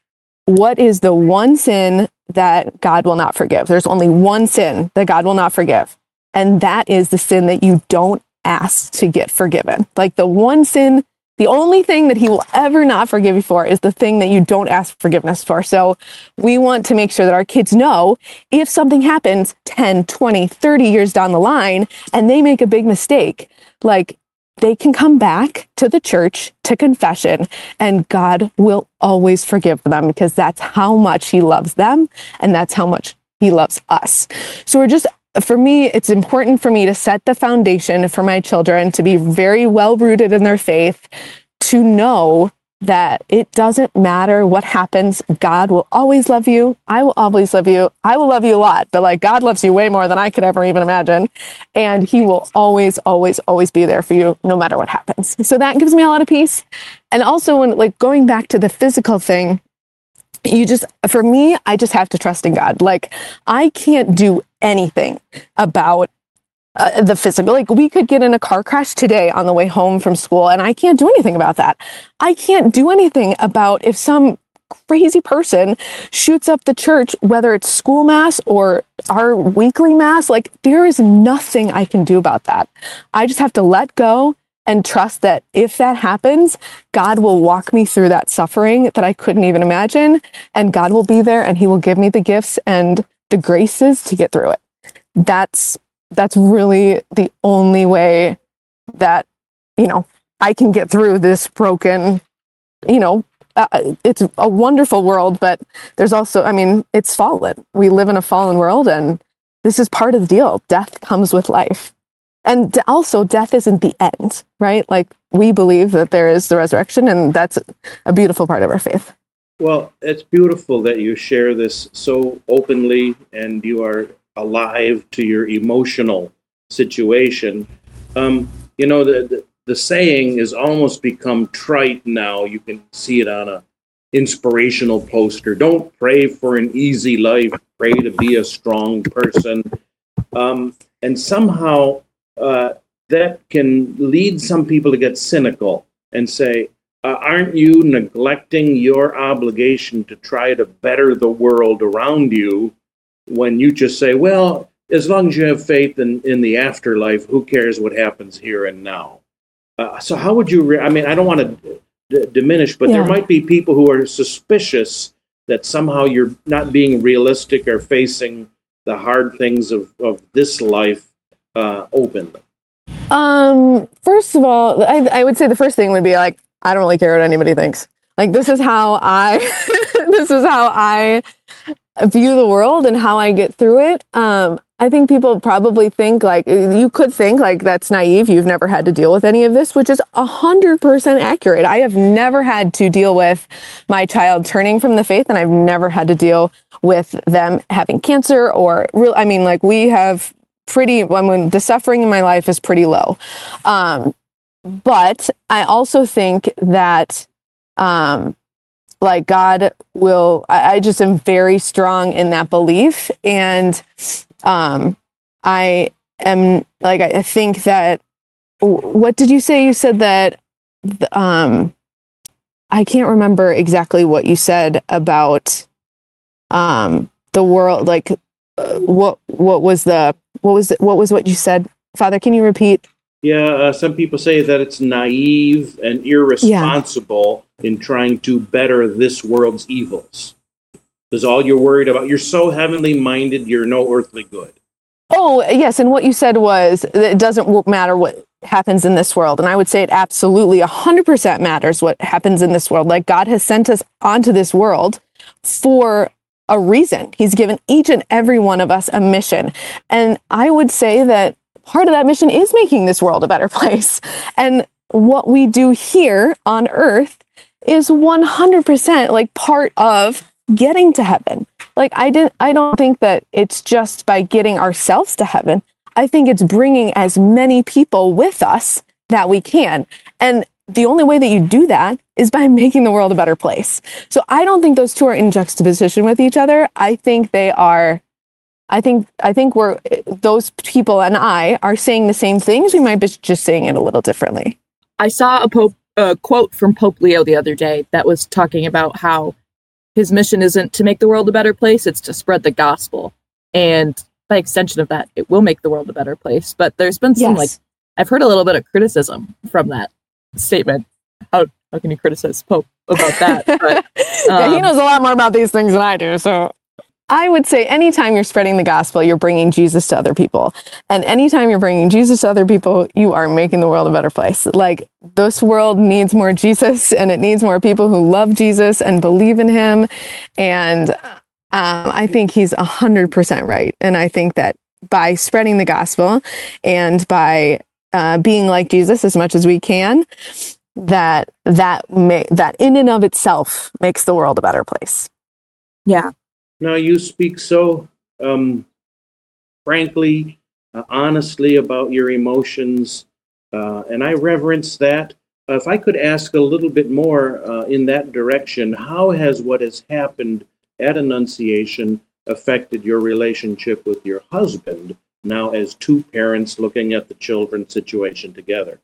what is the one sin that God will not forgive? There's only one sin that God will not forgive. And that is the sin that you don't ask to get forgiven. Like the one sin, the only thing that he will ever not forgive you for is the thing that you don't ask forgiveness for. So we want to make sure that our kids know if something happens ten, twenty, thirty years down the line and they make a big mistake, like they can come back to the church to confession and God will always forgive them, because that's how much he loves them and that's how much he loves us. So we're just For me, it's important for me to set the foundation for my children to be very well rooted in their faith, to know that it doesn't matter what happens. God will always love you. I will always love you. I will love you a lot, but like God loves you way more than I could ever even imagine. And he will always, always, always be there for you no matter what happens. So that gives me a lot of peace. And also when like going back to the physical thing, you just, for me, I just have to trust in God. Like I can't do anything about uh, the physical. Like we could get in a car crash today on the way home from school and I can't do anything about that. I can't do anything about if some crazy person shoots up the church, whether it's school mass or our weekly mass. Like there is nothing I can do about that. I just have to let go and trust that if that happens, God will walk me through that suffering that I couldn't even imagine. And God will be there and he will give me the gifts and the graces to get through it. That's, that's really the only way that, you know, I can get through this broken, you know, uh, it's a wonderful world, but there's also, I mean, it's fallen. We live in a fallen world and this is part of the deal. Death comes with life. And also, death isn't the end, right? Like, we believe that there is the resurrection, and that's a beautiful part of our faith. Well, it's beautiful that you share this so openly, and you are alive to your emotional situation. Um, you know, the, the the saying has almost become trite now. You can see it on a inspirational poster. Don't pray for an easy life. Pray to be a strong person. Um, and somehow... Uh, that can lead some people to get cynical and say, uh, aren't you neglecting your obligation to try to better the world around you when you just say, well, as long as you have faith in, in the afterlife, who cares what happens here and now? Uh, so how would you, re- I mean, I don't want to d- diminish, but Yeah. there might be people who are suspicious that somehow you're not being realistic or facing the hard things of, of this life uh, openly. Um, first of all, I, I would say the first thing would be like, I don't really care what anybody thinks. Like, this is how I, this is how I view the world and how I get through it. Um, I think people probably think like, you could think like that's naive. You've never had to deal with any of this, which is a hundred percent accurate. I have never had to deal with my child turning from the faith, and I've never had to deal with them having cancer or real. I mean, like we have pretty, I mean, the suffering in my life is pretty low. Um, but I also think that, um, like God will, I, I just am very strong in that belief. And, um, I am like, I think that, what did you say? You said that, um, I can't remember exactly what you said about, um, the world, like, uh, what, what was the, what was, the, what was what you said? Father, can you repeat? Yeah, uh, some people say that it's naive and irresponsible yeah. in trying to better this world's evils. Because all you're worried about, you're so heavenly minded, you're no earthly good. Oh, yes. And what you said was it doesn't matter what happens in this world. And I would say it absolutely one hundred percent matters what happens in this world. Like God has sent us onto this world for a reason. He's given each and every one of us a mission. And I would say that part of that mission is making this world a better place. And what we do here on earth is one hundred percent like part of getting to heaven. Like I didn't, I don't think that it's just by getting ourselves to heaven. I think it's bringing as many people with us that we can. And the only way that you do that is by making the world a better place. So I don't think those two are in juxtaposition with each other. I think they are, I think, I think we're, those people and I are saying the same things. We might be just saying it a little differently. I saw a Pope, a quote from Pope Leo the other day that was talking about how his mission isn't to make the world a better place, it's to spread the gospel. And by extension of that, it will make the world a better place. But there's been some, yes. like, I've heard a little bit of criticism from that statement. How how can you criticize Pope about that? But, um, yeah, he knows a lot more about these things than I do. So I would say anytime you're spreading the gospel, you're bringing Jesus to other people. And anytime you're bringing Jesus to other people, you are making the world a better place. Like this world needs more Jesus, and it needs more people who love Jesus and believe in him. And um, I think he's one hundred percent right. And I think that by spreading the gospel and by uh, being like Jesus as much as we can, that that may, that in and of itself makes the world a better place. Yeah. Now you speak so um, frankly, uh, honestly about your emotions, uh, and I reverence that. Uh, if I could ask a little bit more uh, in that direction, how has what has happened at Annunciation affected your relationship with your husband now as two parents looking at the children's situation together?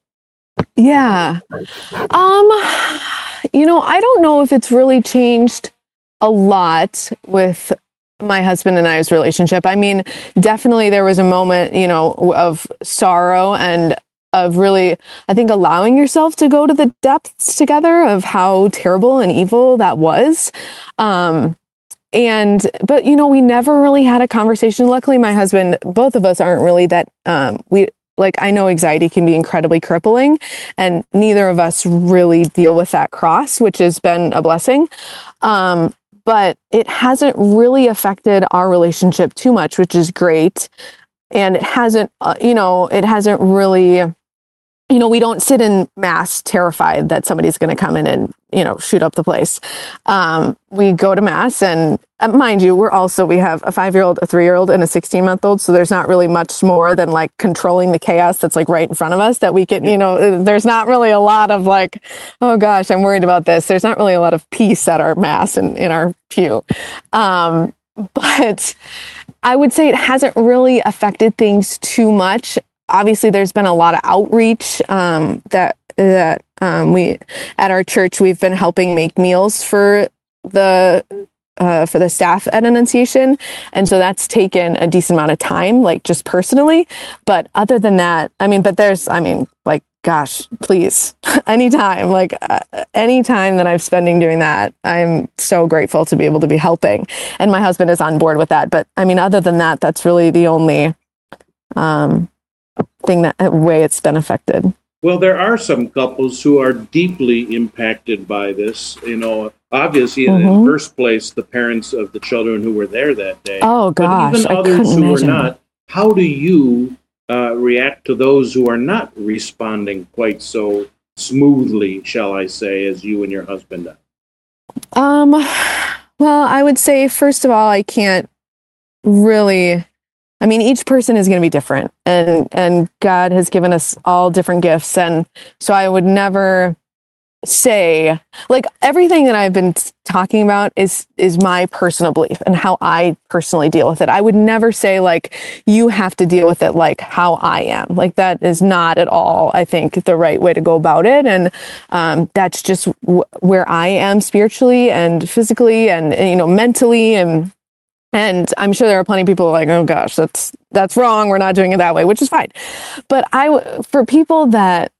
Yeah. Um, you know, I don't know if it's really changed a lot with my husband and I's relationship. I mean, definitely there was a moment, you know, of sorrow and of really, I think, allowing yourself to go to the depths together of how terrible and evil that was. Um, and, but, you know, we never really had a conversation. Luckily, my husband, both of us aren't really that, um, we, like, I know anxiety can be incredibly crippling, and neither of us really deal with that cross, which has been a blessing. Um, but it hasn't really affected our relationship too much, which is great. And it hasn't, uh, you know, it hasn't really, you know, we don't sit in mass terrified that somebody's going to come in and, you know, shoot up the place. Um, we go to mass, and uh, mind you, we're also, we have a five-year-old, a three-year-old, and a sixteen-month-old. So there's not really much more than like controlling the chaos that's like right in front of us that we can, you know, there's not really a lot of like, oh gosh, I'm worried about this. There's not really a lot of peace at our mass and in our pew. Um, but I would say it hasn't really affected things too much. Obviously, there's been a lot of outreach um, that that um, we at our church we've been helping make meals for the uh, for the staff at Annunciation, and so that's taken a decent amount of time, like just personally. But other than that, I mean, but there's, I mean, like, gosh, please, anytime, like uh, anytime that I'm spending doing that, I'm so grateful to be able to be helping, and my husband is on board with that. But I mean, other than that, that's really the only um, thing that way it's been affected. Well, there are some couples who are deeply impacted by this. You know, obviously, mm-hmm. in the first place, the parents of the children who were there that day. Oh, gosh. But even I others who imagine. were not. How do you uh, react to those who are not responding quite so smoothly, shall I say, as you and your husband are? Um, well, I would say, first of all, I can't really... I mean, each person is going to be different, and, and God has given us all different gifts. And so I would never say, like, everything that I've been t- talking about is, is my personal belief and how I personally deal with it. I would never say, like, you have to deal with it like how I am. Like, that is not at all, I think, the right way to go about it. And um, that's just w- where I am spiritually and physically and, and, you know, mentally. And And I'm sure there are plenty of people like, oh gosh, that's that's wrong. We're not doing it that way, which is fine. But I, for people that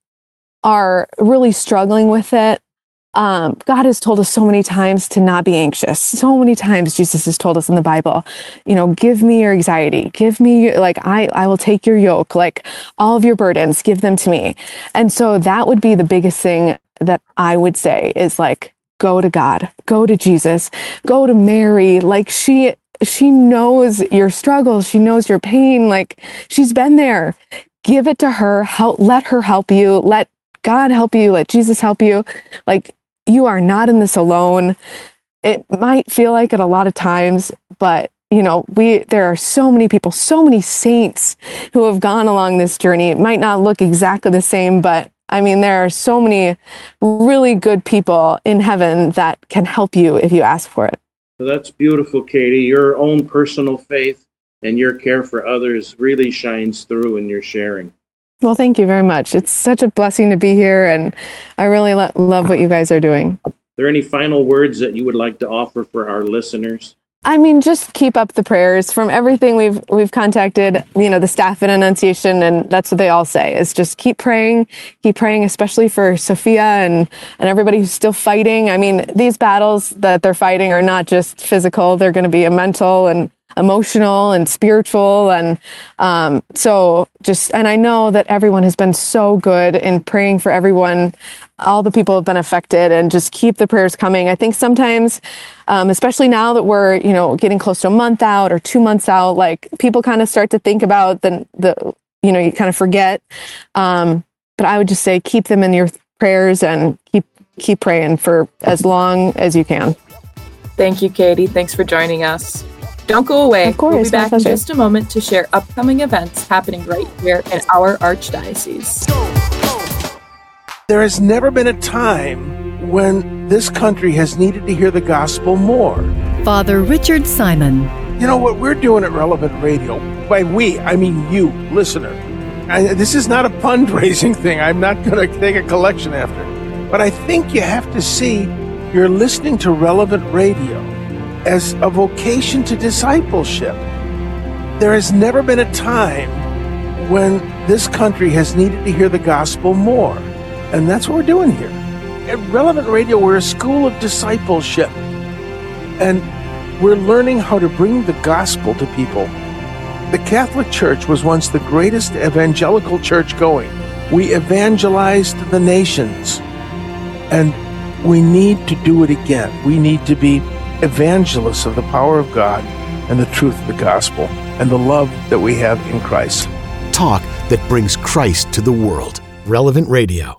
are really struggling with it, um, God has told us so many times to not be anxious. So many times Jesus has told us in the Bible, you know, give me your anxiety, give me like I I will take your yoke, like all of your burdens, give them to me. And so that would be the biggest thing that I would say is like, go to God, go to Jesus, go to Mary, like she. She knows your struggles. She knows your pain. Like, she's been there. Give it to her. Help, let her help you. Let God help you. Let Jesus help you. Like, you are not in this alone. It might feel like it a lot of times, but you know, we, there are so many people, so many saints who have gone along this journey. It might not look exactly the same, but I mean, there are so many really good people in heaven that can help you if you ask for it. Well, that's beautiful, Katie. Your own personal faith and your care for others really shines through in your sharing. Well, thank you very much. It's such a blessing to be here, and I really lo- love what you guys are doing. Are there any final words that you would like to offer for our listeners? I mean, just keep up the prayers. From everything we've we've contacted, you know, the staff at Annunciation, and that's what they all say, is just keep praying, keep praying, especially for Sophia and, and everybody who's still fighting. I mean, these battles that they're fighting are not just physical. They're going to be a mental and emotional and spiritual. And um, so just, and I know that everyone has been so good in praying for everyone. All the people have been affected, and just keep the prayers coming. I think sometimes, um, especially now that we're, you know, getting close to a month out or two months out, like people kind of start to think about the, the, you know, you kind of forget. Um, but I would just say, keep them in your prayers and keep, keep praying for as long as you can. Thank you, Katie. Thanks for joining us. Don't go away. Of course, we'll be back my in pleasure. just a moment to share upcoming events happening right here in our Archdiocese. There has never been a time when this country has needed to hear the gospel more. Father Richard Simon. You know what we're doing at Relevant Radio? By we, I mean you, listener. I, this is not a fundraising thing. I'm not going to take a collection after. But I think you have to see you're listening to Relevant Radio as a vocation to discipleship. There has never been a time when this country has needed to hear the gospel more. And that's what we're doing here. At Relevant Radio, we're a school of discipleship. And we're learning how to bring the gospel to people. The Catholic Church was once the greatest evangelical church going. We evangelized the nations. And we need to do it again. We need to be evangelists of the power of God and the truth of the gospel and the love that we have in Christ. Talk that brings Christ to the world. Relevant Radio.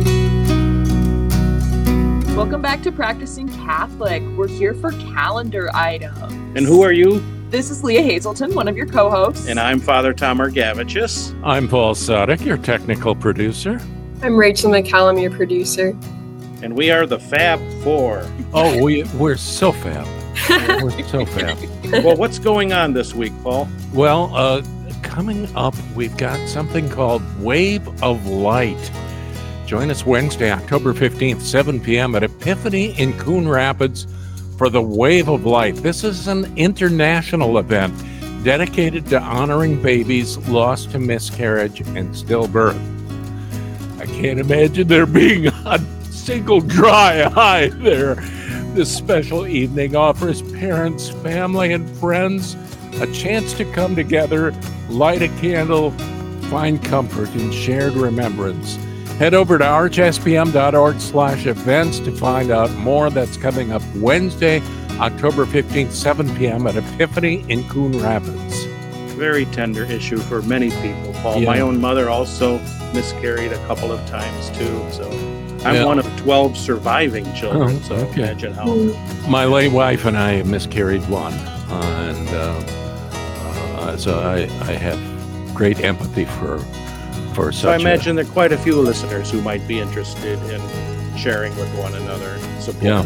Welcome back to Practicing Catholic. We're here for calendar items. And who are you? This is Leah Hazelton, one of your co-hosts. And I'm Father Tom Argavicius. I'm Paul Sadek, your technical producer. I'm Rachel McCallum, your producer. And we are the Fab Four. Oh, we, we're so fab. We're so fab. Well, what's going on this week, Paul? Well, uh, coming up, we've got something called Wave of Light. Join us Wednesday, October fifteenth, seven p.m. at Epiphany in Coon Rapids for the Wave of Light. This is an international event dedicated to honoring babies lost to miscarriage and stillbirth. I can't imagine there being a single dry eye there. This special evening offers parents, family, and friends a chance to come together, light a candle, find comfort in shared remembrance. Head over to archspm.org slash events to find out more. That's coming up Wednesday, October fifteenth, seven p.m. at Epiphany in Coon Rapids. Very tender issue for many people, Paul. Yeah. My own mother also miscarried a couple of times, too. So I'm Yeah. one of twelve surviving children, Oh, so okay. imagine how... My late wife and I miscarried one, uh, and uh, uh, so I, I have great empathy for for such So I a- imagine there are quite a few listeners who might be interested in sharing with one another. Support. Yeah.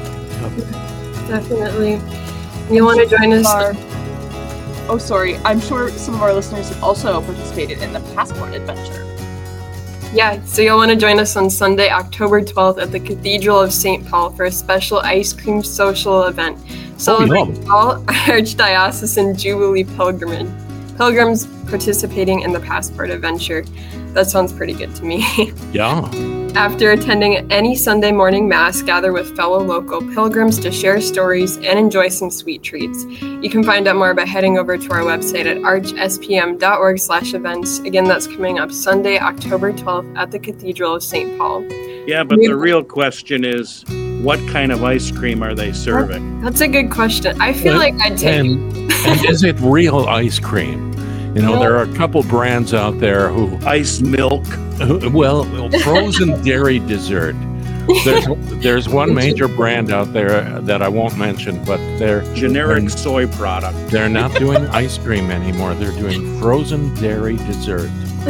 Definitely. You want to join us? Our- oh, sorry. I'm sure some of our listeners have also participated in the Passport Adventure. Yeah, so you'll want to join us on Sunday, October twelfth at the Cathedral of Saint Paul for a special ice cream social event celebrating all Archdiocesan Jubilee pilgrimage. Pilgrims participating in the Passport Adventure. That sounds pretty good to me. Yeah. After attending any Sunday morning Mass, gather with fellow local pilgrims to share stories and enjoy some sweet treats. You can find out more by heading over to our website at archspm.org slash events. Again, that's coming up Sunday, October twelfth at the Cathedral of Saint Paul. Yeah, but the real question is, what kind of ice cream are they serving? That's a good question. I feel like I'd take and, and is it real ice cream? You know, there are a couple brands out there who... Ice milk. Well, frozen dairy dessert. There's, there's one major brand out there that I won't mention, but they're... Generic they're, soy product. They're not doing ice cream anymore. They're doing frozen dairy dessert.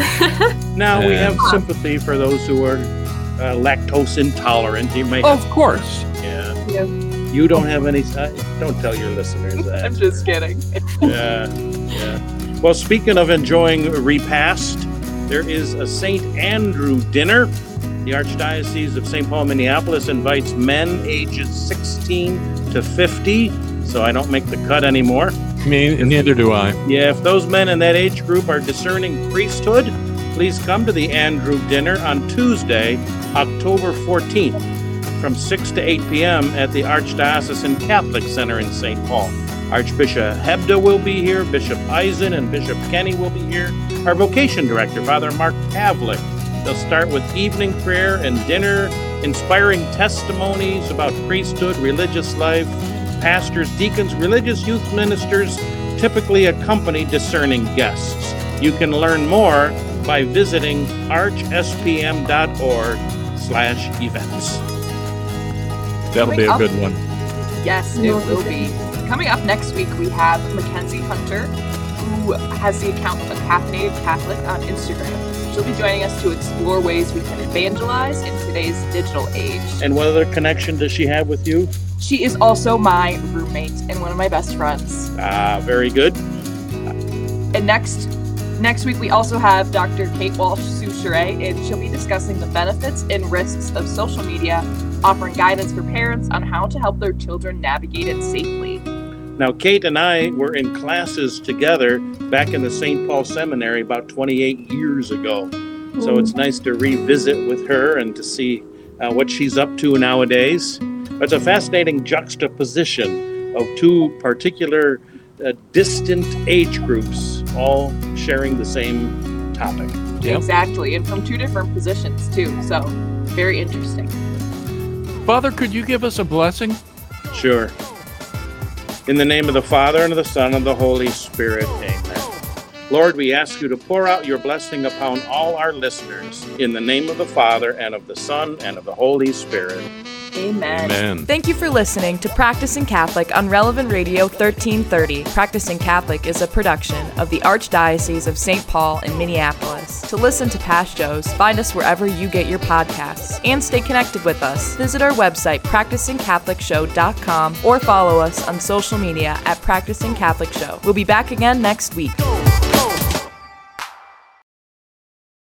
Now, we And- have sympathy for those who are uh, lactose intolerant. You may Of course. Yeah. Yeah. You don't have any... Uh, don't tell your listeners that. I'm just kidding. Yeah, yeah. Well, speaking of enjoying repast, there is a Saint Andrew dinner. The Archdiocese of Saint Paul, Minneapolis invites men ages sixteen to fifty, so I don't make the cut anymore. Me, neither do I. Yeah, if those men in that age group are discerning priesthood, please come to the Andrew dinner on Tuesday, October fourteenth, from six to eight p.m. at the Archdiocesan Catholic Center in Saint Paul. Archbishop Hebda will be here, Bishop Eisen and Bishop Kenny will be here. Our vocation director, Father Mark Pavlik. They'll start with evening prayer and dinner, inspiring testimonies about priesthood, religious life. Pastors, deacons, religious youth ministers typically accompany discerning guests. You can learn more by visiting archspm.org slash events. That'll be a good one. Yes, it will be. Coming up next week, we have Mackenzie Hunter, who has the account of Caffeinated Catholic on Instagram. She'll be joining us to explore ways we can evangelize in today's digital age. And what other connection does she have with you? She is also my roommate and one of my best friends. Ah, very good. And next next week, we also have Doctor Kate Walsh-Souchere, and she'll be discussing the benefits and risks of social media, offering guidance for parents on how to help their children navigate it safely. Now, Kate and I were in classes together back in the Saint Paul Seminary about twenty-eight years ago. So it's nice to revisit with her and to see uh, what she's up to nowadays. It's a fascinating juxtaposition of two particular uh, distant age groups all sharing the same topic. Yep. Exactly, and from two different positions, too. So, very interesting. Father, could you give us a blessing? Sure. In the name of the Father, and of the Son, and of the Holy Spirit, amen. Lord, we ask you to pour out your blessing upon all our listeners. In the name of the Father, and of the Son, and of the Holy Spirit. Amen. Amen. Thank you for listening to Practicing Catholic on Relevant Radio thirteen thirty. Practicing Catholic is a production of the Archdiocese of Saint Paul in Minneapolis. To listen to past shows, find us wherever you get your podcasts and stay connected with us. Visit our website, practicing catholic show dot com, or follow us on social media at Practicing Catholic Show. We'll be back again next week.